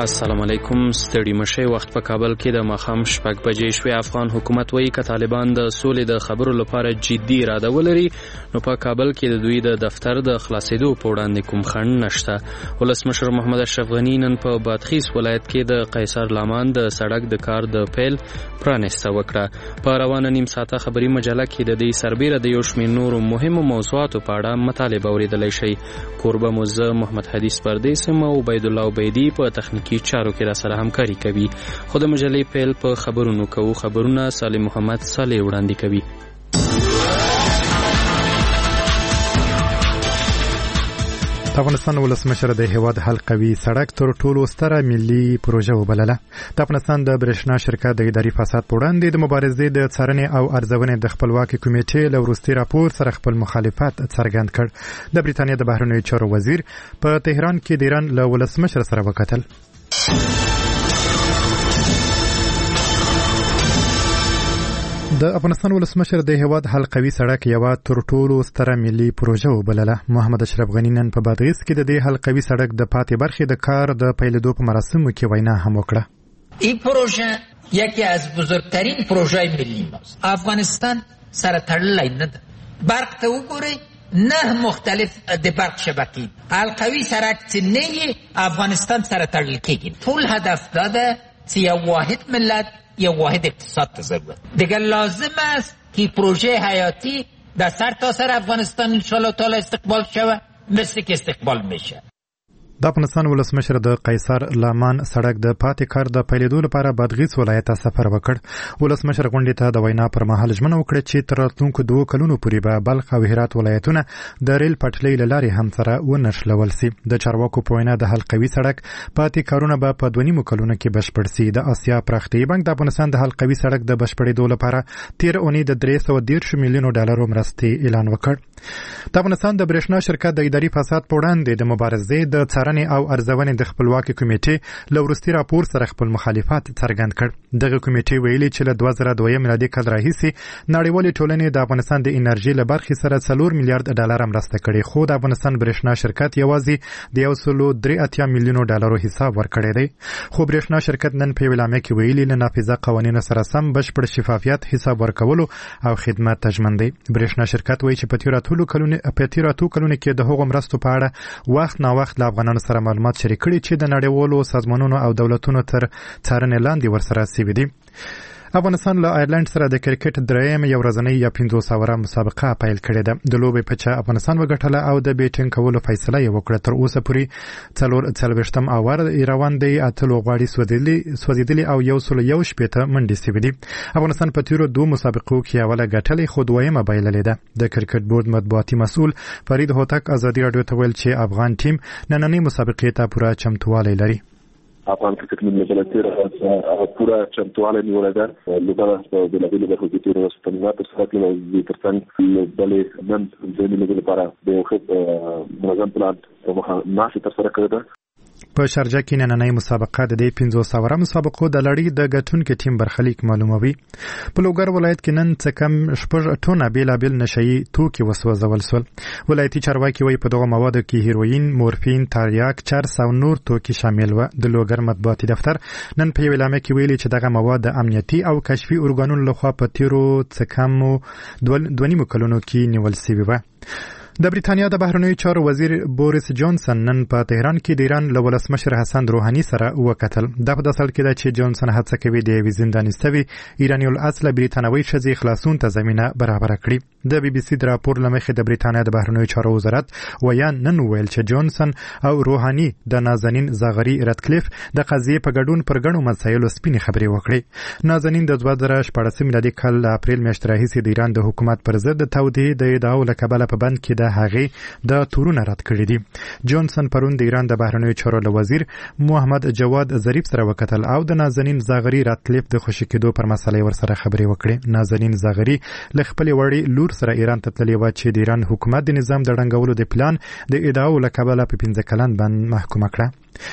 السلام علیکم. ستړي مشه وخت په کابل کې د ماښام 6 بجې شوې. افغان حکومت وایي که طالبان د سولې د خبرو لپاره جدي اراده ولري نو په کابل کې د دوی د دفتر د خلاصېدو په وړاندې کوم خنډ نشته. ولسمشر محمد اشرف غني نن په بادغیس ولایت کې د قیصر لامان د سړک د کار د پیل پرانیسته وکړه. په روانه نیم ساعته خبري مجله کې د دې سربیره د یو شمېر نورو مهمو موضوعاتو په اړه مطالب اوریدلی شئ. کوربه مو زه محمد حدیث پردیس یم او عبید الله عبیدي په تخنیکی چارو کې را سره همکاري کوي. خو د مجلې پیل په خبرونو کوو. خبرونه صالح محمد صالح وړاندې کوي. د افغانستان ولسمشر د هیواد حلقوي سړک تر ټولو ستره ملي پروژه وبلله. د افغانستان د برېښنا شرکت د اداري فساد په وړاندې د مبارزې د څارنې او ارزونې د خپلواکي کمیټې له وروستي راپور سره خپل مخالفت څرګند کړ. د بریتانیا د بهرنیو چارو وزیر په تهران کې د ایران له ولسمشر سره وکتل. د افغانستان ولسمشر د هیواد حلقوي سړک یوه تر ټولو ستره ملي پروژه وبلله. محمد اشرف غني نن په بادغیس کې د دې حلقوي سړک د پاتې برخې د کار د پیلېدو په مراسمو کې وینا هم وکړه. این پروژه یکی از بزرگترین پروژه ملی ماست. افغانستان سره تړلی نه ده. برق ته وګورئ، 9 مختلف د برق شبکې. حلقوي سړک چې نه افغانستان سره تړل کېږي. ټول هدف دا ده چې یو واحد ملت یا واحد اقتصاد ته ضرورت. دیگر لازم است که پروژه حیاتی در سر تا سر افغانستان انشاءالله تعالی استقبال شود مثل که استقبال میشه. د افغانستان ولسمشر د قیصر لامان سړک د پاتې کار د پیلېدو لپاره بادغیس ولایت ته سفر وکړ. ولسمشر غونډې ته د وینا پر مهال ژمنه وکړه چې تر راتلونکو 2 کلونو پورې به بلخ او هرات ولایتونه د ریل پټلۍ له لارې هم سره ونښلول سي. د چارواکو په وینا د حلقوي سړک پاتې کارونه به په 2.5 کلونو کې بشپړ سي. د آسیا پراختیایي بانک د افغانستان د حلقوي سړک د بشپړېدو لپاره 13 اونۍ د 313 میلیونو ډالرو مرستې اعلان وکړ. د افغانستان د برېښنا شرکت د اداري فساد په وړاندې د مبارزې د څارنې او ارزونې د خپلواکي کمیټې له وروستي راپور سره خپل مخالفت څرګند کړ. دغه کمیټې ویلي چې له 2002 میلادي کال راهیسې نړیوالې ټولنې د افغانستان د انرژي له برخې سره 4 میلیارډ ډالر مرسته کړې، خو د افغانستان برېښنا شرکت یوازې د 183 میلیونو ډالرو حساب ورکړی دی. خو برېښنا شرکت نن په اعلامیه کې ویلي له نافذه قوانینو سره سم بشپړ شفافیت، حساب ورکولو او خدمت ته ژمن دی. برېښنا شرکت وایي چې په تېرو کلونو کې د هغو مرستو په اړه وخت نا وخت له افغانانو سره معلومات شریک کړي چې د نړیوالو سازمانونو او دولتونو تر څارنې لاندې ورسره سوي دي. افغانستان له آیرلند سره د کرکټ درېیم یو ورځنۍ یا 500 مسابقه پیل کړې ده. د لوبې په چا افغانستان وګټله او د بیټینګ کولو فیصله یې وکړه. تر اوسه پورې 44 اور روان دی. 8 لوبغاړي سوځېدلي او 101 منډې سوي دي. افغانستان په تیرو 2 مسابقو کې اوله ګټلې خو دویمه بایللې ده. د کرکټ بورډ مطبوعاتي مسؤل فرید هوتک ازادي راډیو ته ویل چې افغان ټیم نننۍ مسابقې ته پوره چمتووالی لري. افغان کرکټ ملي بلتیر پورا چمتواله نیولې ده. لوبه په بلابل برخو کې تیر اوسه تمرینات سره کړل. د ترڅنګ بلې نن د ملي لپاره د یو ښه منظم پلان په مخه ناشې تر سره کړې ده. په شارجه کې نننۍ مسابقه د 500 مسابقو د لړۍ د ګټونکو ټیم برخلیک معلوموي. په لوګر ولایت کې نن څه کم 6 ټونه بیلابل نشئی توکي وسوځول شول. ولایتي چارواکي وایي په دغه موادو کې هیروین، مورفین، تریاک، چرس او نور توکي شامل و. د لوګر مطبوعاتي دفتر نن په اعلامیه کې ویلي چې دغه مواد د امنیتي او کشفي ارګانونو لخوا په تیرو څه کم 2.5 کلونو کې نیول شوی و. د بریتانیا د بهرنیو چارو وزیر بوریس جانسن نن په تهران کې د ایران له ولسمشر حسن روحاني سره وکتل. دا په داسې حال کې ده چې جانسن هڅه کوي د یوې زنداني سوي ایراني الاصله بریتانوي ښځې خلاصون ته زمینه برابره کړي. د بي بي سي د راپور له مخې د بریتانیا د بهرنیو چارو وزارت ویان نن ویل چې جانسن او روحاني د نازنین زاغري راتکلیف د قضیې په ګډون پر ګڼو مسایلو سپینې خبرې وکړي. نازنین د 2014 میلادي کال د اپریل میاشتې راهیسې د ایران د حکومت پر ضد د تودې د ادعاو له کبله په بند کې د هغې د تورونه رد کړي دي. جانسن پرون د ایران د بهرنیو چارو له وزیر محمد جواد ظریف سره وکتل او د نازنین زاغري راتکلیف د خوشی کېدو پر مسله ورسره خبرې وکړي. نازنین زاغري له خپل وړي لور سره ایران ته تللی و چې د ایران حکومت د نظام د ړنګولو د پلان د ادعاو له کبله په 15 کلن بند محکومه کړه.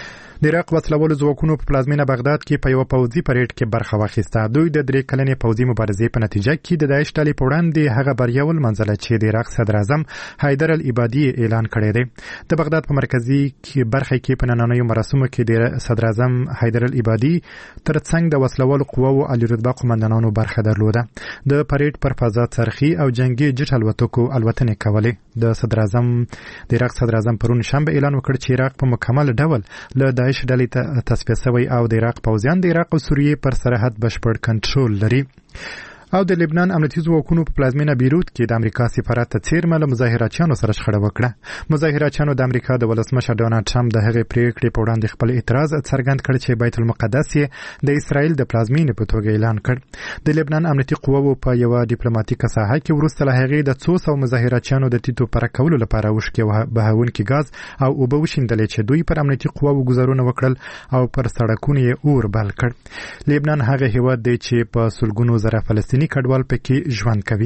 د عراق وسلوالو ځواکونو په پلازمینه بغداد کې په یو پوځي پریډ کې برخه واخیسته. دوی د 3 کلنې پوځي مبارزې په نتیجه کې د داعش ډلې په وړاندې هغه بریا ولمنځله چې د عراق صدر اعظم حیدر العبادي اعلان کړی دی. د بغداد په مرکزي برخه کې په نننیو مراسمو کې د صدر اعظم حیدر العبادي ترڅنګ د وسلوالو قواو عالی رتبه قومندانانو برخه درلوده. د پریډ پر فضا څرخي او جنگي جټ الوتکو الوتنې کولې. د عراق صدر اعظم پرون شنبه اعلان وکړ چې عراق په مکمل ډول له داعش ډلې تصفیه شوی او د عراق پوځیان د عراق او سوریې پر سرحد بشپړ کنټرول لري. او د لبنان امنیتي ځواکونو په پلازمینه بیروت کې د امریکا سفارت ته څیرمه له مظاهراتچیانو سره شخړه وکړه. مظاهراتچیانو د امریکا د ولسمشر ډونالد ټرمپ د هغې پریکړې په وړاندې خپل اعتراض څرګند کړ چې بیت المقدس یې د اسرائیل د پلازمینې په توګه اعلان کړ. د لبنان امنیتي قواو په یو ډیپلوماټیکه ساحه کې وروسته له هغې د 200 مظاهراتچیانو د ټیټو پره کولو لپاره اوښکې بهونکي ګاز او اوبه وشیندلې چې دوی پر امنیتي قواو ګزارونه وکړل او پر سړکونو یې اور بل کړ. لبنان هغه هیواد دی چې په سلګونو زره فلسطیني کډوال پکې ژوند کوي.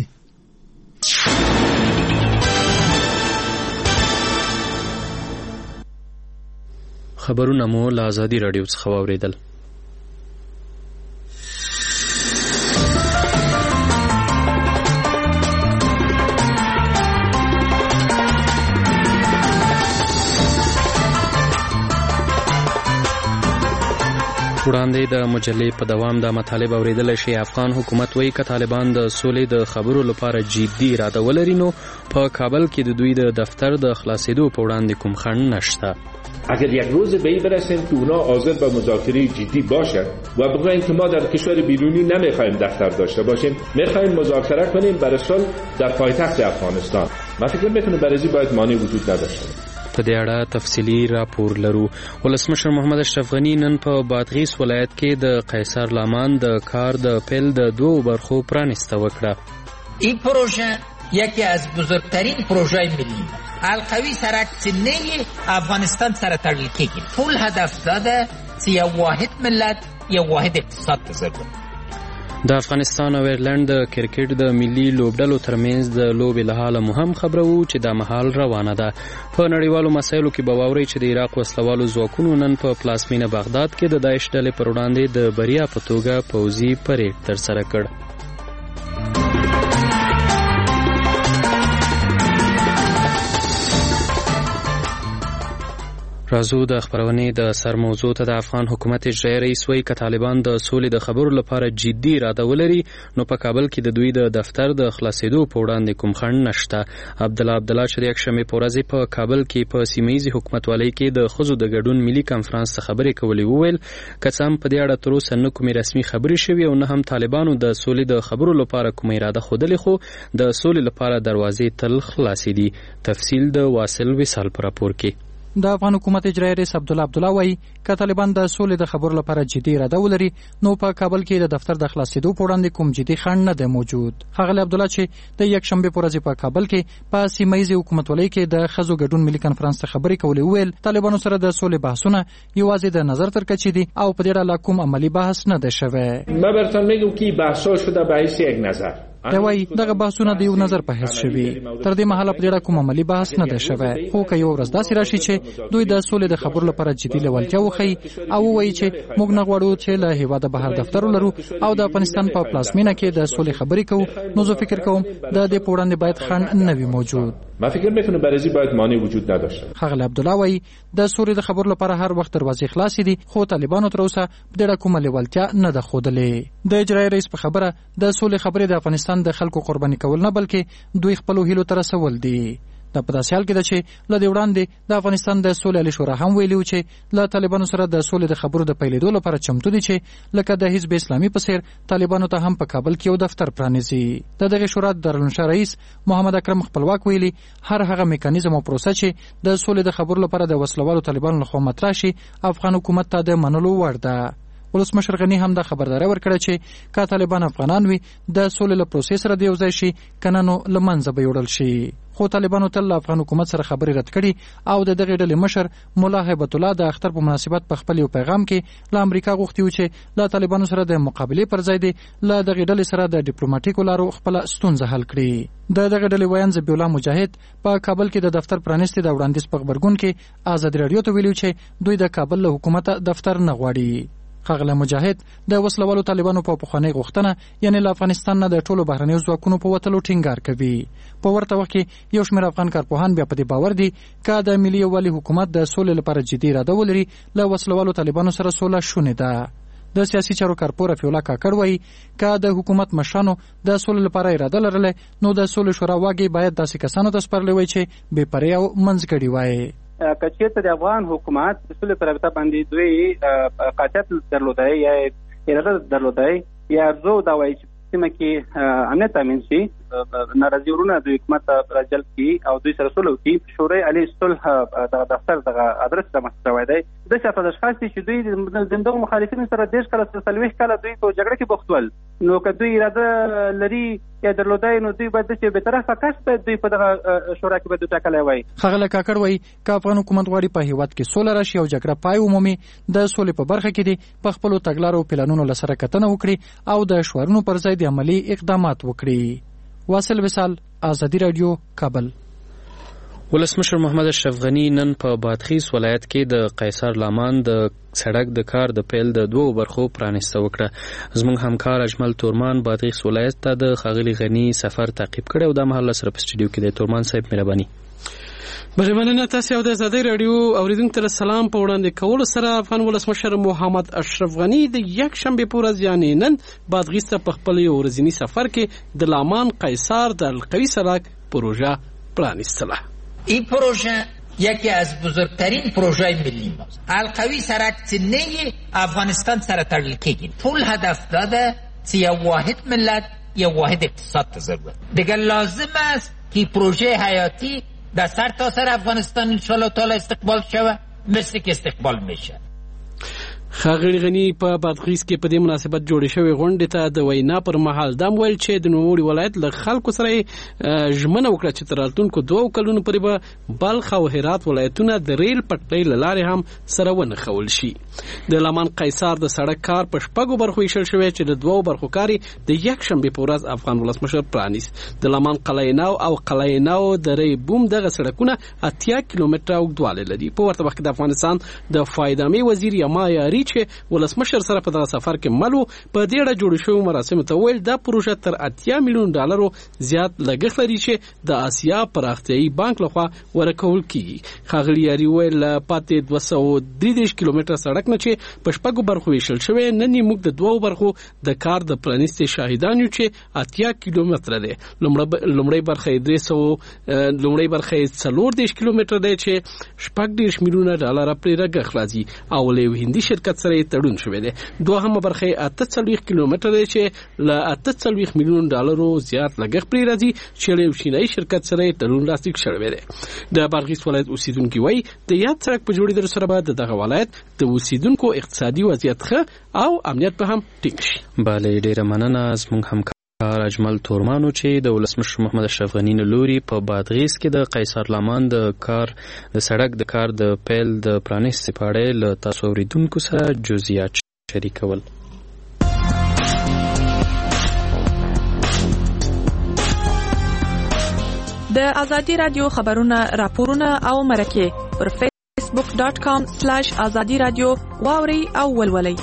خبرونه مو له ازادي راډیو څخه واوریدل. وړاندې د مجلې په دوام د مطالب اوریدل شي. افغان حکومت وایي که طالبان د سولې د خبرو لپاره جدي اراده ولري نو په کابل کې د دوی د دفتر د خلاصېدو په وړاندې کوم خنډ نشته. اگر یک روز به این برسیم که اونا حاضر به مذاکره جدی باشند و بگویند که ما در کشور بیرونی نمیخوایم دفتر داشته باشیم، میخوایم مذاکره کنیم برای صلح در پایتخت افغانستان، من فکر میکنم برای این باید مانع وجود نداشته. په دې اړه تفصیلي راپور لرو. ولسمشر محمد اشرف غنی نن په بادغیس ولایت کې د قیصر لامان د کار د پیل د 2 برخو پرانیسته وکړه. این پروژه یکی از بزرگترین پروژه ملی القوی سرک سنه افغانستان سره تړل کېږي. ټول هدف دا ده چې یو واحد ملت یو واحد اقتصاد تجربه. د افغانستان او ایرلند د کرکټ د ملي لوبډلو ترمنځ د لوبې له حاله مهم خبره وو چې د مهال روانه ده. په نړیوالو مسایلو کې به واورئ چې د عراق وسلوالو ځواکونو نن په پلازمینه بغداد کې د داعش ډلې پر وړاندې د بریا په توګه پوځي پریډ ترسره کړ. راځو د خبرونې د سر موضوع ته. د افغان حکومت اجرایي رئیس وایي که طالبان د سولې د خبرو لپاره جدي اراده ولري نو په کابل کې د دوی د دفتر د خلاصېدو په وړاندې کوم خنډ نشته. عبدالله چې د یکشنبې په ورځ په کابل کې په سیمه‌ییزې حکومتولۍ کې د ښځو د ګډون ملي کنفرانس څخه خبرې کولې وویل که څه هم په دې اړه تر اوسه نه کومې رسمي خبرې شوې او نه هم طالبانو د سولې د خبرو لپاره کومه اراده ښودلې، خو د سولې لپاره دروازې تل خلاصې دي. تفصیل د واصل وصال په راپور کې. د افغان حکومت اجرایي رئیس عبدالله وایي که طالبان د سولې د خبرو لپاره جدي اراده ولري نو په کابل کې د دفتر د خلاصېدو په وړاندې کوم جدي خنډ نه دی موجود. ښاغلی عبدالله چې د یکشنبې په ورځ په کابل کې په سیمه‌ییزې حکومتولۍ کې د ښځو ګډون ملي کنفرانس ته خبرې کولې وویل طالبانو سره د سولې بحثونه یوازې د نظر تر کچې دي او په دې اړه لا کوم عملي بحث نه دی شوی. ما براتون میگم که بحث‌ها شده به حیث یک نظر. دا وایي دغه بحثونه د یو نظر په حیث شوي. تر دې مهاله په دې اړه کوم عملي بحث نه دی شوی. خو که یو ورځ داسې راشي چې دوی د سولې د خبرو لپاره جدي لیوالتیا وښیي او ووایي چې موږ نه غواړو چې له هېواده بهر دفتر ولرو او د افغانستان په پلازمینه کې د سولې خبرې کوو، نو زه فکر کوم د دې په وړاندې باید خنډ نه وي موجود. من فکر میکنم برای باید مانع وجود نداشته. ښاغلی عبدالله وایي د سولې د خبرو لپاره هر وخت دروازې خلاصې دي، خو طالبانو تر اوسه په دې اړه کومه لیوالتیا نه ده ښودلې. د اجرایي رئیس په خبره د سولې خبرې د افغانستان د خلکو قرباني کول نه بلکې دوی خپلو هیلو ته رسول دي. دا په داسې حال کې ده چې له دې وړاندې د افغانستان د سولې عالي شورا هم ویلي و چې له طالبانو سره د سولې د خبرو د پیلېدو لپاره چمتو دي چې لکه د حزب اسلامي په څېر طالبانو ته هم په کابل کې یو دفتر پرانیزي. د دغې شورا د دارالانشا رئیس محمد اکرم خپلواک ویلي هر هغه میکانیزم او پروسه چې د سولې د خبرو لپاره د وسلوالو طالبانو لخوا مطرح شي افغان حکومت ته د منلو وړ ده. ولسمشر غنی هم د خبرداري ورکړه چې که طالبان افغانان وي د سولې له پروسې سره د یوځای شي کنه نو له منځه به یوړل شي. خو طالبانو تل افغان حکومت سره خبرې رد کړي او د دغه ډلې مشر مولا هیبت الله د اختر په مناسبت په خپل یو پیغام کې له امریکا غوښتي و چې له طالبانو سره د مقابلې پر ځای دی له دغه ډلې سره د ډیپلوماټیکو لارو خپل ستونزه حل کړي. د دغه ډلې ویان ذبیح الله مجاهد په کابل کې د دفتر پرانیستي د وړاندیز په خبرګون کې آزادي رادیو ته ویلي چې دوی د کابل له حکومت دفتر نه غواړي. ښاغلی مجاهد د وسلوالو طالبانو په پخوانۍ غوښتنه یعنی له افغانستان نه د ټولو بهرنیو ځواکونو په وتلو ټینګار کوي. په ورته وخت کې یو شمېر افغان کارپوهان بیا په دې باور دي که د ملي یووالي حکومت د سولې لپاره جدي اراده ولري له وسلوالو طالبانو سره سوله شونې ده. د سیاسي چارو کارپور رفیع الله کاکړ وایي که د حکومت مشرانو د سولې لپاره اراده لرله نو د سولې شورا واګې باید داسې کسانو ته سپارلی وای چې بې پرې او منځګړي وای. که چېرته د افغان حکومت د سولې په رابطه باندې دوی قاطعیت درلودی یا اراده درلودی یا ارزو دا وایي چې سیمه کې امنیت تامین شي ناراضي ورونه د حکومت راجلب کړي او دوی سره سوله وکړي. شورای عالی صلح دغه دفتر دغه ادرس رامنځته شوی دی. داسې اشخاص چې دوی د دغو مخالفینو سره 10 کاله 40 کاله دوی په جګړه کې بوخت ول نو که دوی اراده لري یا درلودی نو دوی باید چې بېطرفه کس باید دوی په دغه شورا کې باید ټاکلی وای. ښاغلی کاکړ وایي که افغان حکومت غواړي په هېواد کې سوله راشي او جګړه پای ومومي د سولې په برخه کې دي په خپلو تګلارو او پلانونو له سره کتنه وکړي او د شعارونو پر ځای د عملي اقدامات وکړي. واصل وصال، آزادی رادیو، کابل. ولسمشر محمد اشرف غنی نن په بادغیس ولایت کې د قیصر لامان د سړک د کار د پیل د دوو برخو پرانیسته وکړه. زموږ همکار اجمل تورمان بادغیس ولایت ته د ښاغلي غنی سفر تعقیب کړی او دا مهال سره په سټوډیو کې دی. تورمان صاحب مهرباني. بله مننه. تاسې او د آزادۍ راډیو اوریدونکو ته سلام په وړاندې کولو سره افغان ولسمشر محمد اشرف غنی د یک شنبې په ورځ یعنې نن بادغیس ته په خپل یو ورځني سفر کې د لامان قیصر د القوی سړک پروژه پرانیستله. این پروژه یکی از بزرگترین پروژه ملی ماست. القوی سرک سینه افغانستان سره تړل کېږي. ټول هدف داده چې یو واحد ملت یو واحد اقتصاد ته ضرورت. دیگه لازم است که پروژه حیاتی در سر تا سر افغانستان انشاءالله تعالی استقبال شوه مثل که استقبال میشه. ښاغلي غني په بادغیس کې په دې مناسبت جوړې شوې غونډې ته د وینا پر مهال دا ویل چې د نوموړي ولایت له خلکو سره ژمنه وکړه چې تر راتلونکو 2 کلونو پورې به بلخ او هرات ولایتونه د ریل پټلۍ له لارې هم سره ونښلول شي. د لامان قیصر د سړک کار په 6 برخو ویشل شوی چې د 2 برخو کار د یک شنبې په ورځ افغان ولسمشر پرانیست. د لامان قلعه نو او قلعه نو د ری بوم دغه سړکونه 80 کیلومتره اوږدوالی لري. په ورته وخت کې د افغانستان د فایدامي وزیر یما یاري چې ولسمشر سره په دغه سفر کې ملو په دې اړه جوړ شوی مراسم ته ویل دا پروژه تر 80 میلیون ډالرو زیات لګښت لري چې د آسیا پراختیایي بانک لخوا ورکول کیږي. ښاغلي یاري ویل پاتې 233 کیلومتره سړک نه چې په 6 برخو ویشل شوی نن موږ د 2 برخو د کار د پرانیستي شاهدان یو چې 80 کیلومتره دی. لومړی برخه 300 لومړی برخه 40 کیلومتره دی چې 14 میلیون ډالر پرې لګښت راځي او له هندي شرکت سره تړون شوی دی. دوهمه برخه 48 کیلومتره دی چې له 48 میلیون ډالرو زیات لګښت پرې راځي چې له چینایي شرکت سره تړون لاسلیک شوی دی. د بادغیس ولایت اوسیدونکو وایي د یاد سړک په جوړېدلو سره به دغه ولایت د اوسیدونکو اقتصادي وضعیت ښه او امنیت به هم ټینګ شي. بله ډیره مننه. زموږ همکار اجمل تورمانو چې د ولسمشر محمد اشرف غنی له لوري په بادغیس کې د قیصر لامان د سړک د کار د پیل د پرانیستي په اړه له تاسو اوریدونکو سره جزئیات شریکول. د آزادی رادیو خبرونه، راپورونه او مرکې پر facebook.com/azadi radio واوري او ولولئ.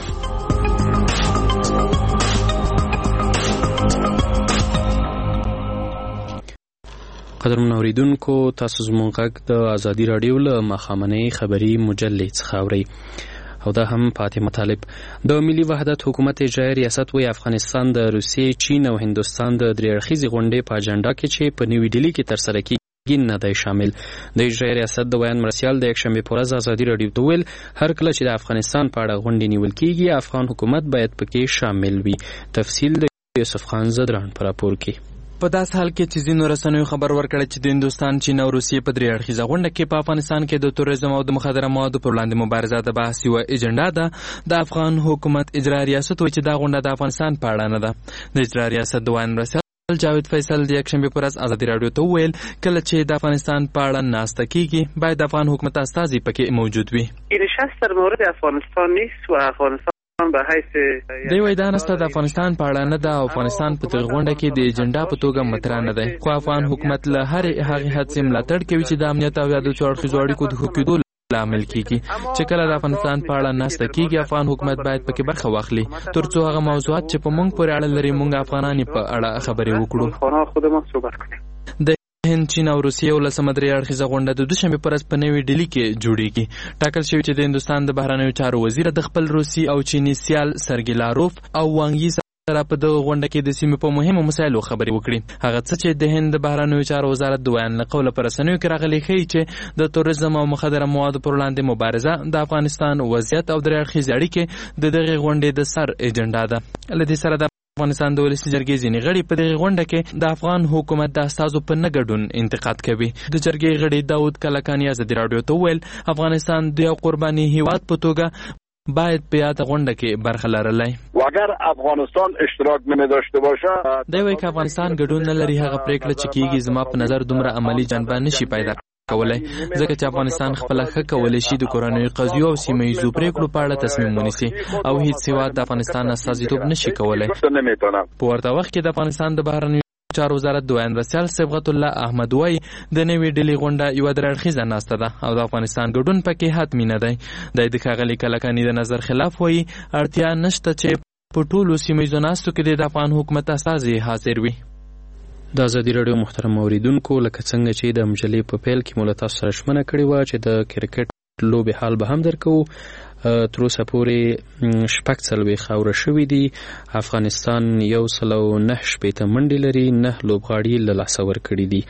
قدرمن اوریدونکو، تاسو زموږ غږ د آزادی رادیو له ماښامنۍ خبري مجلې څخه اورئ او دا هم فاطمه طالب. د ملي وحدت حکومت اجرایي ریاست وی افغانستان د روسیې، چین او هندوستان د درې اړخیزې غونډې په اجنډا کې چې په نیوی ډیلي کې ترسره کیږي نه دی شامل. د اجرایي ریاست د بیان مرسیال د یکشنبې په ورځ آزادي راډیو ته ویل هر کله چې د افغانستان په اړه غونډې نیول کیږي افغان حکومت باید پکې شامل وي. تفصیل د یوسف خان زدران پر راپور کې. په داس حال کې چې ځینو رسنیو خبر ورکړی چې د هندوستان، چین او روسیې په 3 اړخیزه غونډه کې په افغانستان کې د توریزم او د مخدره موادو پر وړاندې مبارزه د بحث یوه ایجنډا ده. د افغان حکومت اجرایي ریاست وایي چې دا غونډه د افغانستان په اړه نه ده. د اجرایي ریاست د وایي مرستیال جاوید فیصل د یکشنبې پر ورځ ازادي راډیو ته وویل کله چې د افغانستان په اړه ناسته کیږي باید د افغان حکومت استازي پکې موجود وي. این نشست در مورد افغانستان نیست و افغانستان دی وایي دا نسته د افغانستان په اړه نه ده او افغانستان په دغه غونډه کې د ایجنډا په توګه مطرح نه دی، خو افغان حکومت له هرې هغې هڅې ملاتړ کوي چې د امنیت او یا د څو اړخیزو اړیکو د ښه کېدو لامل کیږي. چې کله د افغانستان په اړه ناسته کیږي افغان حکومت باید پکې برخه واخلي ترڅو هغه موضوعات چې په موږ پورې اړه لري موږ افغانان په اړه خبرې وکړو. د هند، چین او روسیې 13 اړخیزه غونډه د دوشنبې پر ورځ په نوې ډیلي کې جوړیږي. ټاکل شوی چې د هندوستان د بهرنیو چارو وزیر د خپل روسي او چینی سیال سرګی لاروف او وانګ یي سره په دغه غونډه کې د سیمې په مهمو مسایلو خبرې وکړي. هغه څه چې د هند د بهرنیو چارو وزارت د ویان له قوله په رسنیو کې راغلي ښیي چې د توریزم او مخدره موادو پر وړاندې مبارزه د افغانستان وضعیت او 3 اړخیزې اړیکې د دغې غونډې د سر ایجنډا ده. له دې سره د افغانستان د ولسي جرګې ځینې غړي په دغه غونډه کې د افغان حکومت د استازو په نه ګډون انتقاد کوي. د جرګې غړي داود کلکاني ازادي راډیو ته وویل افغانستان د یو قرباني هیواد په توګه باید په یاد غونډه کې برخه لرلی. اگر افغانستان اشتراک نمی‌داشته باشه دی وایي که افغانستان ګډون نه لري هغه پریکړه چې کیږي زما په نظر دومره عملی جنبه نشي پیدا کولای، ځکه چې افغانستان خپله ښه کولی شي د کورنیو قضیو او سیمه ییزو پریکړو په اړه تصمیم ونیسي او هیڅ هیواد د افغانستان استازیتوب نشي کولی. په ورته وخت کې د افغانستان د بهرنیو چارو وزارت د ویان مرستیال صبغت الله احمد وایي د نوې ډلې غونډه یوه 3 اړخیزه ناسته ده او د افغانستان ګډون پکې حتمي نه دی. د ښاغلي کلکاني د نظر خلاف وایي اړتیا نشته چې په ټولو سیمه ییزو ناستو کې د افغان حکومت استازي حاضر وي. د ازادي راډیو محترم اوریدونکو لکه څنګه چې د مجلې په پیل کې مو له تاسو سره ژمنه کړې وه چې د کرکټ لوبې حال به هم درکوو. تر اوسه پورې 46 خاوره شوي دي. افغانستان 109 منډې لري، 9 لوبغاړي له لاسه ورکړي دي،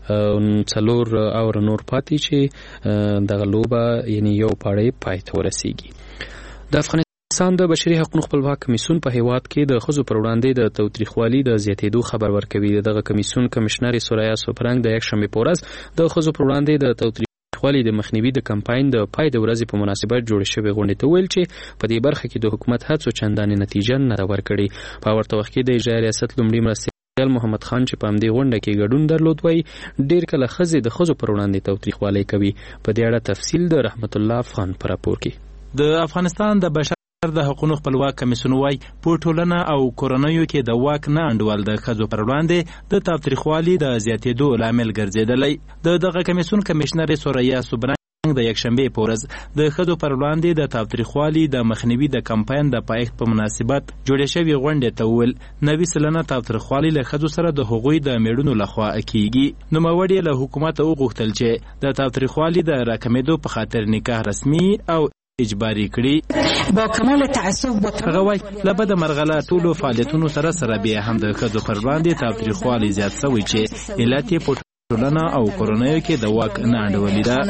4 اور نور پاتې چې دغه لوبه یعنی یو پاړی پای ته ورسیږي. د افغانستان د بشري حقوقو خپلواک کمیسیون په هیواد کې د ښځو پر وړاندې د تاوتریخوالي د زیاتېدو خبر ورکوي. دغه کمیسیون کمشنر سوریا سوپرنګ د یکشنبې په ورځ د ښځو پر وړاندې د تاوتریخوالي د مخنیوي د کمپاین د پای د ورځې په مناسبت جوړې شوې غونډې ته ویل چې په دې برخه کې د حکومت هڅو چندانې نتیجه نه ده ورکړې. په ورته وخت کې د اجرایي ریاست لومړي مرستیال محمد خان چې په همدې غونډه کې ګډون درلود وایي ډېر کله ښځې د ښځو پر وړاندې تاوتریخوالی کوي. په دې اړه تفصیل د رحمت الله افغان په راپور کې. د افغانستان د بشر د حقوقو خپلواک کمیسیون وايي په ټولنه او کورنیو کې د واک نه انډول د ښځو پر وړاندې د تاوتریخوالي د زیاتېدو لامل ګرځېدلی. دغه کمیسیون کمشنر سوریا سوپرنګ د یکشنبې په ورځ د ښځو پر وړاندې د تاوتریخوالي د مخنیوي د کمپاین د پایښت په مناسبت جوړې شوې غونډې ته وویل 90% تاوتریخوالي له ښځو سره د هغوی د میړونو لخوا کیږي. نوموړي له حکومت وغوښتل چې د تاوتریخوالي د راکمېدو په خاطر نکاح رسمي او اجباري کړي. با کمال تعصب هغه وایي له بده مرغله ټولو فعالیتونو سره بیا هم د ښځو پر وړاندې تاوتریخوالي زیات شوی چې علت یې په ټولنه او کورنیو کې د واک نه انډولي ده.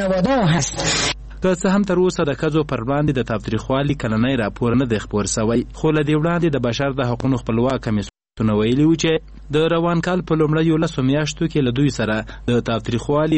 که څه هم تر اوسه د ښځو پر وړاندې د تاوتریخوالي کلنی راپور نه دی خپور شوی، خو له دې وړاندې د بشر د حقوقو خپلواک کمیسیون ویلي و چې د روان کال په لومړیو 10 میاشتو کې له دوی سره د تاوتریخوالي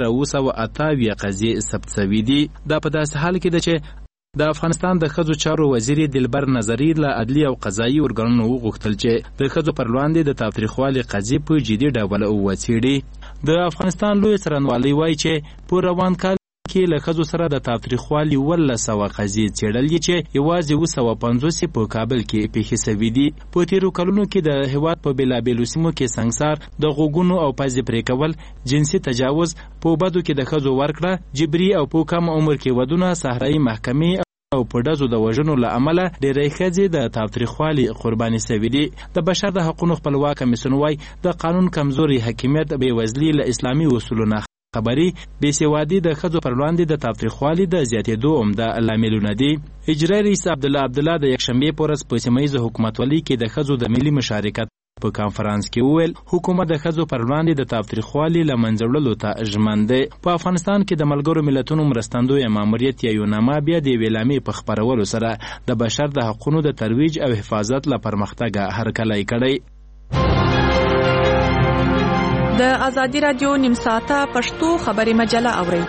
3928 قضیې ثبت شوي دي. دا په داسې حال کې ده چې د افغانستان د ښځو چارو وزیر دلبر نظري له عدلي او قضایي ارګانونو وغوښتل چې د ښځو پر وړاندې د تاوتریخوالي قضیې په جدي ډول وڅېړي. د افغانستان لوی څارنوالۍ وایي چې په روان کال کې له ښځو سره د تاوتریخوالي 1200 قضیې څېړل دي چې یوازې 250 په کابل کې پیښې شوي دي. په تېرو کلونو کې د هېواد په بېلابېلو سیمو کې سنګسار، د غوږونو او پزې پرې کول، جنسي تجاوز، په بدو کې د ښځو ورکړه، جبري او په کم عمر کې ودونه، صحرایي محکمې او په ډزو د وژنو له امله ډېری ښځې د تاوتریخوالي قرباني شوي دي. د بشر د حقوقو خپلواک کمیسیون وايي د قانون کمزوري، حاکمیت، بېوزلي، له اسلامي اصولو نه خبري، بېسوادي د ښځو پر وړاندې د تاوتریخوالي د زیاتېدو عمده لاملونه دي. اجرایي رئیس عبدالله د یکشنبې په ورځ په سیمه ییزه حکومتولۍ کې د ښځو د ملي مشارکت په کانفرانس کې وویل حکومت د ښځو پر وړاندې د تاوتریخوالي له منځه وړلو ته ژمن دی. په افغانستان کې د ملګرو ملتونو مرستندویه ماموریت یا یوناما بیا د یوې اعلامیې په خپرولو سره د بشر د حقونو د ترویج او حفاظت له پرمختګه هرکلی کړی. د آزادي رادیو نیم ساعته پښتو خبري مجله اورئ.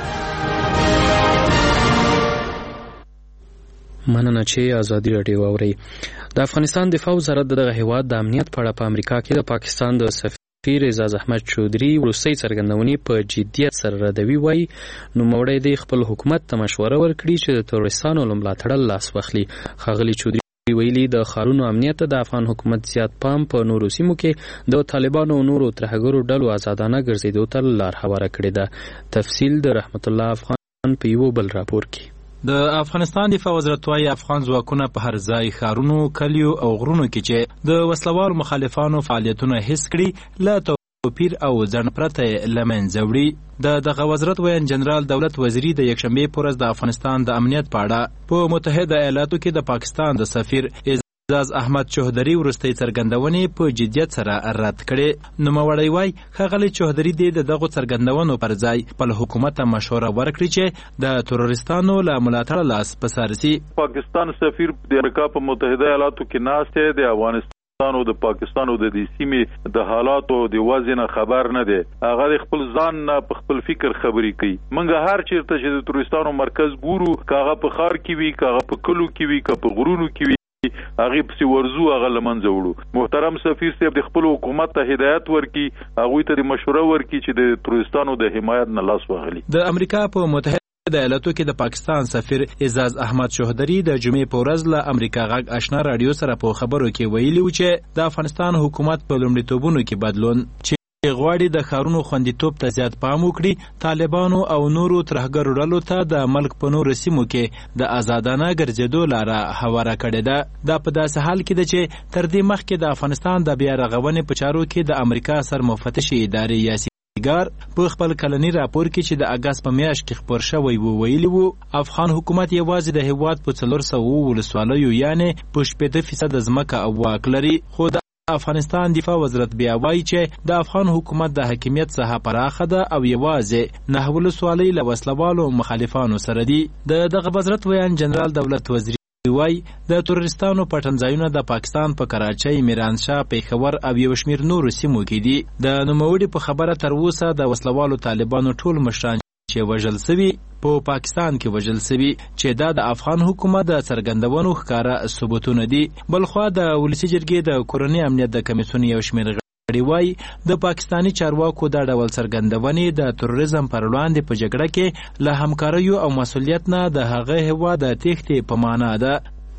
مننه چې آزادي رادیو اورئ. د افغانستان دفاع وزارت دغه هیواد د امنیت په اړه په امریکا کې د پاکستان د سفیر اعزاز احمد چودري وروستۍ څرګندونې په جدیت سره ردوي وایي. نوموړی د خپل حکومت ته مشوره ورکړي چې د تروریستانو له ملاتړه لاس واخلي. ښاغلي چودري ویلي د ښارونو امنیت د افغان حکومت زیات پام په نورو سیمو کې د طالبانو او نورو ترهګرو ډلو آزادانه ګرځېدو ته لار هواره کړې ده. تفصیل د رحمت الله افغان په یو بل راپور کې. د افغانستان دفاع وزارت وايي افغان ځواکونه په هر ځای ښارونو، کلیو او غرونو کې چې د وسلوالو مخالفانو فعالیتونه حس کړي له توپیر او ځنډ پرته له منځه وړي. دغه وزارت ویان جنرال دولت وزیري د یکشنبې په ورځ د افغانستان د امنیت په اړه په متحده ایالاتو کې د پاکستان د سفیر اعزاز احمد چوهدري وروستۍ څرګندونې په جدیت سره رد کړې. نوموړی وایي ښاغلي چوهدري د دغو څرګندونو پر ځای خپل حکومت ته مشوره ورکړي چې د تروریستانو له ملاتړه لاس په سر سي. پاکستان سفیر د امریکا په متحده ایالاتو کې ناست دی. د افغانستان او د پاکستان او د سیمې د حالاتو د وضع نه خبر نه دی. هغه د خپل ځان نه په خپل فکر خبري کوي. منګه هر چیرته چې د تروریستانو مرکز ګورو، کاغه په خار کې وي، کاغه په کلو کې وي، کا په غرونو کې وي، هغه په ورزو هغه لمنځه وړو. محترم سفیر صاحب د خپل حکومت ته هدایت ورکي، هغه ته مشوره ورکي چې د تروریستانو د حمایت نه لاس واخلي. د امریکا په متحده ایالاتو کې د پاکستان سفیر اعزاز احمد چوهدري د جمعې په ورځ له امریکا غږ آشنا رادیو سره په خبرو کې ویلي و چې د افغانستان حکومت په لومړیتوبونو کې بدلون چې غواړي د ښارونو خوندیتوب ته زیات پام وکړي، طالبانو او نورو ترهګرو ډلو ته د ملک په نورو سیمو کې د آزادانه ګرځېدو لاره هواره کړې ده. دا په داسې حال کې ده چې تر دې مخکې د افغانستان د بیا رغونې په چارو کې د امریکا سرمفتش ادارې یاسیګار په خپل کلني راپور کې چې د اګست په میاشت کې خپور شوی و ویلي وو افغان حکومت یوازې د هیواد په 400 ولسوالیو یعنې په 80% ځمکه او واک لري. خو افغانستان دفاع وزارت بیا وایي چې د افغان حکومت د حاکمیت ساحه پراخه ده او یوازې 9 ولسوالۍ له وسلوالو مخالفانو سره دي. دغه وزارت ویان جنرال دولت وزیري وایي د تروریستانو پټنځایونه د پاکستان په کراچۍ، میرانشاه، پیښور او یو شمېر نورو سیمو کې دي. د نوموړي په خبره تر اوسه د وسلوالو طالبانو ټول مشران چې وژل سوي په پاکستان کې وژل سوي، چې دا د افغان حکومت د څرګندونو ښکاره ثبوتونه دي. بلخوا د ولسي جرګې د کورنۍ امنیت د کمیسیون یو شمېر غړي وایي د پاکستاني چارواکو دا ډول څرګندونې د تروریزم پر وړاندې په جګړه کې له همکاریو او مسؤلیت نه د هغه هیواد د تېښتې په معنا ده.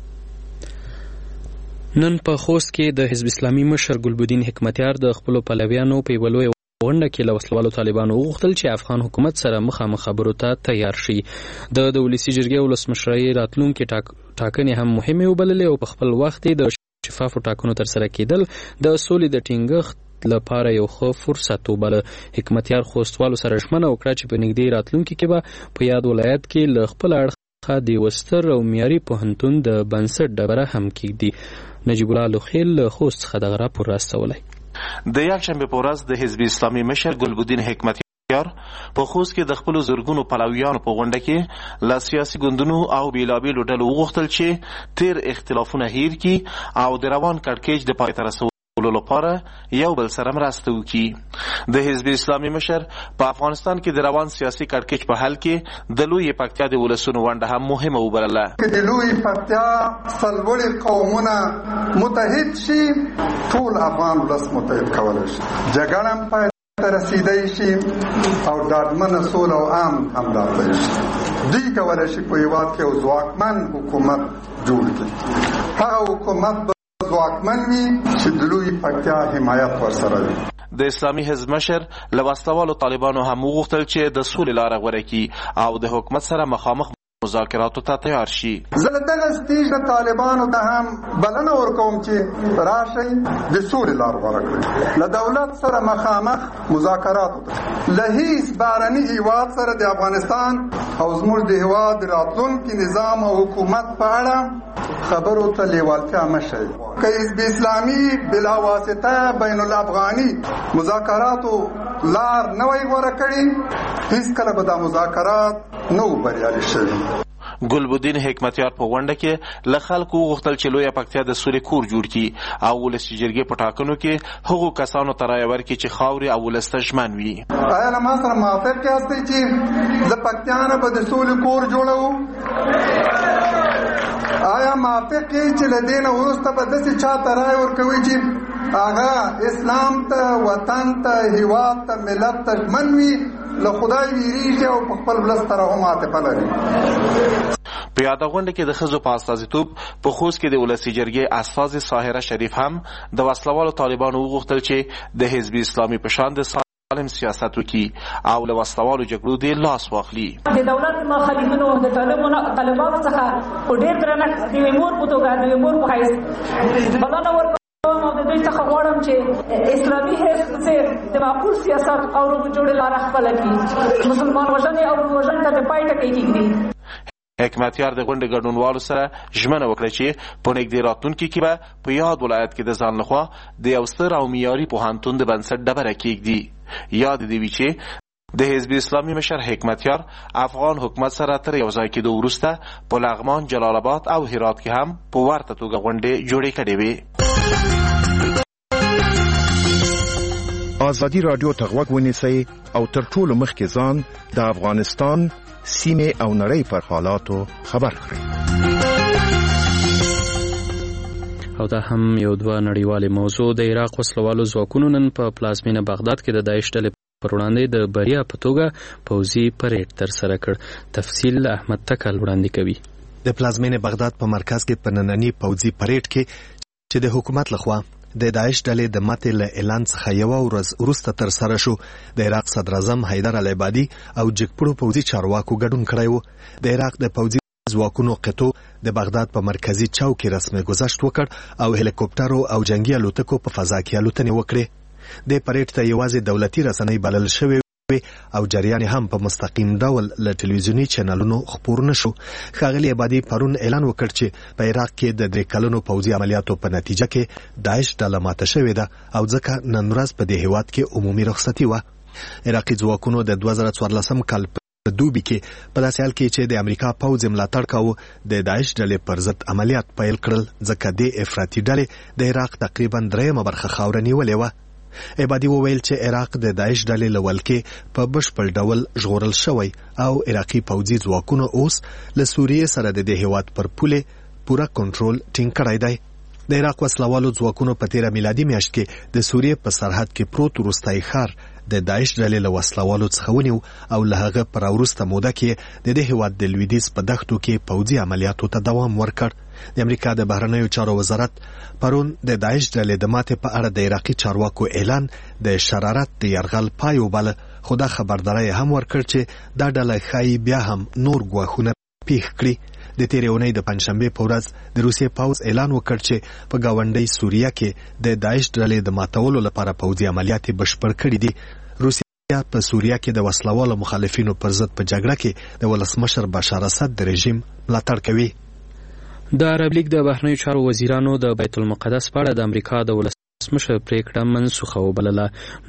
نن په خوست کې د حزب اسلامي مشر ګلبدین حکمتیار د خپلو پلویانو په یوه لویه غونډه کې له وسلوالو طالبانو وغوښتل چې افغان حکومت سره مخامخ خبرو ته تیار شي. د ولسي جرګې ولسمشرۍ راتلونکي ټاکنې هم مهمې وبللې او په خپل وخت د شفافو ټاکنو ترسره کېدل د سولې د ټینګښت لپاره یو ښه فرصت وباله. حکمتیار خوستوالو سره ژمنه وکړه چې په نږدې راتلونکي کې به په یاد ولایت کې له خپل اړخه د یو ستر او معیاري پوهنتون د بنسټ ډبره هم کېږدي. نجیب الله لوخیل له خوست څخه دغه راپور راستولی. د یکشنبې په ورځ د حزب اسلامي مشر ګلبدین حکمتیار په خوست کې د خپلو زرګونو پلویانو په غونډه کې له سیاسي ګوندونو او بیلابیلو ډلو وغوښتل چې تیر اختلافونه هیر کړي او د روان کړکېچ د پای ته رسولو لپاره یو بل سره مرسته وکړي. د حزب اسلامي مشر په افغانستان کې د روان سیاسي کړکېچ په حل کې د لوی پکتیا د ولسونو ونډه هم مهمه وبلله. د لوی پکتیا څلور قومونه متحد شي، ټول افغان ولس متحد کولای شي، جګړه هم پای ته رسیدای شي او ډاډمنه سوله او امن هم راتلی شي. دوی کولای شي په هېواد کې یو ځواکمن حکومت جوړ کړي. هغه حکومت ځواکمن وي چې د لوی پکتیا حمایت ورسره وي. د اسلامي حزب مشر له وسلوالو طالبانو هم وغوښتل چې د سولې لاره غوره کړي او د حکومت سره مخامخ مذاکراتو ته تیار شي. زه له دغه سټیج د طالبانو ته هم بلنه ورکوم چې راشئ د سولې لار غوره کړئ، له دولت سره مخامخ مذاکراتو ته، له هیڅ بهرني هیواد سره د افغانستان او زموږ د هیواد راتلونکي نظام او حکومت په اړه خبرو ته لیوالتیا مه شئ. که حزب اسلامي بلا واسطه بین الافغاني مذاکراتو لار نه وای غوره کړي، هیڅ کله به دا مذاکرات نو بریالي شوي. ګلبدین حکمتیار په غونډه کې له خلکو وغوښتل چې لویه پکتیا د سولې کور جوړ کړي او ولسي جرګې په ټاکنو کې هغو کسانو ته رایه ورکړي چې خاورې او ولس ته ژمن وي. آیا له ما سره موافق یاستئ چې د پکتیا نه به د سولې کور جوړوو؟ آیا موافق یې چې له دې نه وروسته به داسې چاته رایه ورکوئ چې هغه اسلام ته، وطن ته، هیواد ته، ملت ته ژمن وي، له خدای ویریږي او په خپل ولس سره هم عاطفه لري؟ په یاده غونډه کې د ښځو په استازیتوب په خوست کې د ولسي جرګې استازې ساحره شریف هم د وسلوالو طالبانو وغوښتل چې د حزب اسلامي په شان د سالم سیاست وکړي او له وسلوالو جګړو دې لاس واخلي. د دولت مخالفینو د طالبانو څخه په ډېر درنښت د یوې مور په توګه د یوې مور په حیث بلنه ورکوم او د دوی څخه غواړم چې اسلامي حزب څخه د معقول سیاست او روغ جوړې لاره خپله کړي، مسلمان وژنې او وژنې ته د پای ټکی کېږدي. حکمتیار د غونډې ګډونوالو سره ژمنه وکړه چې په نږدې راتلونکي کې به په یاد ولایت کې د ځان لخوا د یو ستر او معیاري پوهنتون د بنسټ ډبره کېږدي. یاد دې وي چې د حزب اسلامي مشر حکمتیار افغان حکومت سره تر یو ځای کېدو وروسته په لغمان، جلال آباد او هرات کې هم په ورته توګه غونډې جوړې کړې وې. ازادي راډیو ته غوږ ونیسئ او تر ټولو مخکې ځان د افغانستان سیمې او نړۍ پر حالاتو خبر کړئ. او دا هم یو دوه نړیوالې موضوع. د عراق وسلوالو ځواکونو نن په پلازمینه بغداد کې د داعش ډلې پر وړاندې د بریا په توګه پوځي پریډ ترسره کړ. تفصیل احمد تکل وړاندې کوي. د پلازمینه بغداد په مرکز کې په نننی پوځي پریډ کې چې د حکومت لخوا د داعش ډلې د ماتې له اعلان څخه یوه ورځ وروسته ترسره شو، د عراق صدر اعظم حیدر العبادي او جګپړو پوځي چارواکو ګډون کړی و. د عراق د پوځي ځواکونو قطو د بغداد په مرکزي چوک کې رسمي گذشت وکړ او هلیکوپټرو او جنگي الوتکو په فضا کې الوتنې وکړې. د پریډ ته یوازې دولتي رسنۍ بلل شوې او جریان هم په مستقیم ډول له ټلویزیونی چینلونو خپور نشو. ښاغلي عبادي پرون اعلان وکړ چې په عراق کې د 3 کلونو پوځي عملیاتو په نتیجه کې داعش ډله ماته شوې ده او ځکه نن ورځ په دې هیواد کې عمومي رخصتي وه. عراقي ځواکونو د 2014 کال په دوبي کې په داسې حال کې چې د امریکا پوځ ملاتړ کاوه د داعش ډلې پر ضد عملیات پیل کړل، ځکه د افراطي ډلې د عراق تقریبا 3 برخه خاوره نیولې وه. عبادي وویل چې عراق د داعش ډلې له ولکې په بشپړ ډول ژغورل شوی او عراقي پوځي ځواکونو اوس له سوریې سره د دې هیواد پر پولې پوره کنټرول ټینګ کړی دی. د عراق وسلوالو ځواکونو په 13 میلادي میاشت کې د سوریې په سرحد کې پروت وروستی ښار د داعش ډلې له وسلوالو څخه ونیو او له هغه پر وروسته موده کې د دې هیواد د لویدیځ په دښتو کې پوځي عملیاتو ته دوام ورکړ. د امریکا د بهرنیو چارو وزارت پرون د داعش ډلې د ماتې په اړه د عراقي چارواکو اعلان د شرارت د یرغل پای وباله، خو دا خبرداری هم ورکړ چې دا ډله ښایي بیا هم نور ګواښونه پیښ کړي. د تېرې اونۍ د پنجشنبې په ورځ د روسیې پوځ اعلان وکړ چې په ګاونډۍ سوریه کې د داعش ډلې د ماتولو لپاره پوځي عملیات بشپړ کړي دي. روسیه په سوریه کې د وسلوالو مخالفینو پر ضد په جګړه کې د ولسمشر بشار اسد د رژیم ملاتړ کوي. د عرب لیگ د بهرنیو چارو وزیرانو د بیت المقدس په اړه د امریکا د ولسمشر پریکړه منسوخه وبلله.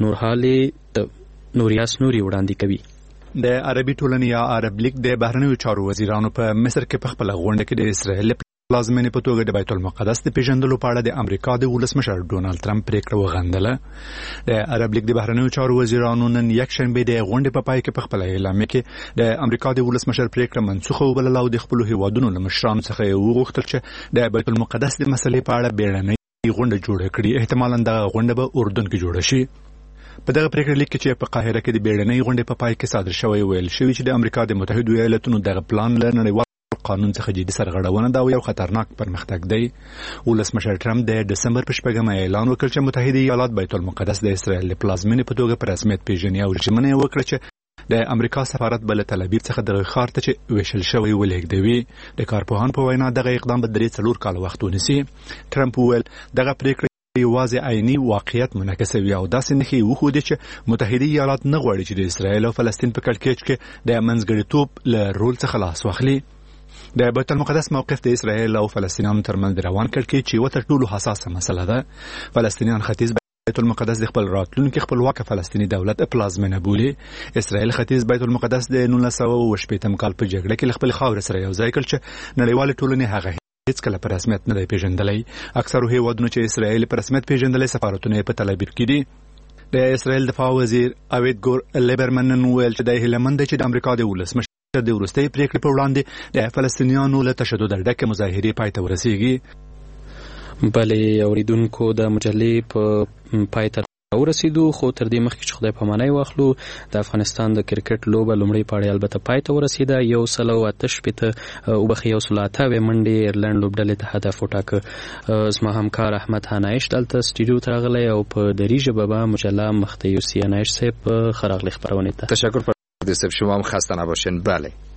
نوریاس نوري وړاندې کوي. د عربي ټولنې یا عرب لیگ د بهرنیو چارو وزیرانو په مصر کې په خپل غونډه کې د اسرائیل پلازمینې په توګه د بیت المقدس د پیژندلو په اړه د امریکا د ولسمشر ډونالد ټرمپ پریکړه وغندله. د عرب لیگ د بهرنیو چارو وزیرانو نن یکشنبه د غونډې په پای کې په خپل اعلامیه کې د امریکا د ولسمشر پریکړه منسوخه وبلله او د خپل هیوادونو له مشرانو څخه وغوښتل چې د بیت المقدس د مسلې په اړه بیړنۍ غونډه جوړه کړي. احتمالاً دغه غونډه به اردن کې جوړه شي. په دغه پریکړه لیک کې چې په قاهره کې د بیړنۍ غونډې په پای کې صادر شوی ویل شوی چې د امریکا د متحدو ایالاتونو دغه پلان له نړیوال قانون څخه جدي سرغړونه ده او یو خطرناک پرمختګ دی. ولسمشر ټرمپ د دسمبر په 8 اعلان وکړ چې متحده ایالات بیت المقدس د اسرائیل د پلازمینې په توګه په رسمیت پیژني او ژمنه وکړه چې د امریکا سفارت بل تل ابیب څخه دغه ښار ته چې ویشل شوی ولېږدوي. د کارپوهان په وینا دغه اقدام به 3 کال وخت ونیسي. ټرمپ وویل دغه پریکړه یوازې عیني واقعیت منعکسوي او داسې نښې وښودې چې متحده ایالات نه غواړي چې د اسرائیل او فلسطین په کړکېچ کې د منځګړیتوب له رول څخه لاس واخلي. د بیت المقدس موقف د اسرائیل او فلسطینیانو ترمنځ روان کړکېچ یوه تر ټولو حساسه مسله ده. فلسطینیان ختیځ بیت المقدس د خپل راتلونکي خپلواک فلسطینی دولت پلازمینه بولي. اسرائیل ختیځ بیت المقدس د 1980 کال په جګړه کې خپل خاور سره یو ځای کړ چې نړیوال ټولنې هغه هیڅ کله په رسمیت نه دی پیژندلی. اکثرو هیوادونو چې اسرائیل په رسمیت پیژندلی سفارتونه په تل ابیب کې دي. د اسرائیل دفاع وزیر اوید ګور لیبرمن ویل چې د هیلمند چې د امریکا د ولسمشر د وروستۍ پریکړې په وړاندې د فلسطینیانو له تشدد ډکه مظاهرې پای ته ورسیږي. بلې اوریدونکو د مجلې په پای ته ورسېدو، خو تر دې مخکې چې خدای پاماني واخلو د افغانستان د کرکټ لوبه لومړۍ پاړۍ البته پای ته ورسېده. 188 منډې ایرلند لوبډلې ته هدف وټاکه. زما همکار احمد هنایش دلته سټوډیو ته راغلی او په دری ژبه به مجله مخته یوسی هنایش صاحب خراغلی خبرونه ته. تشکر پردیس صاحب، شما هم خسته نباشین. بله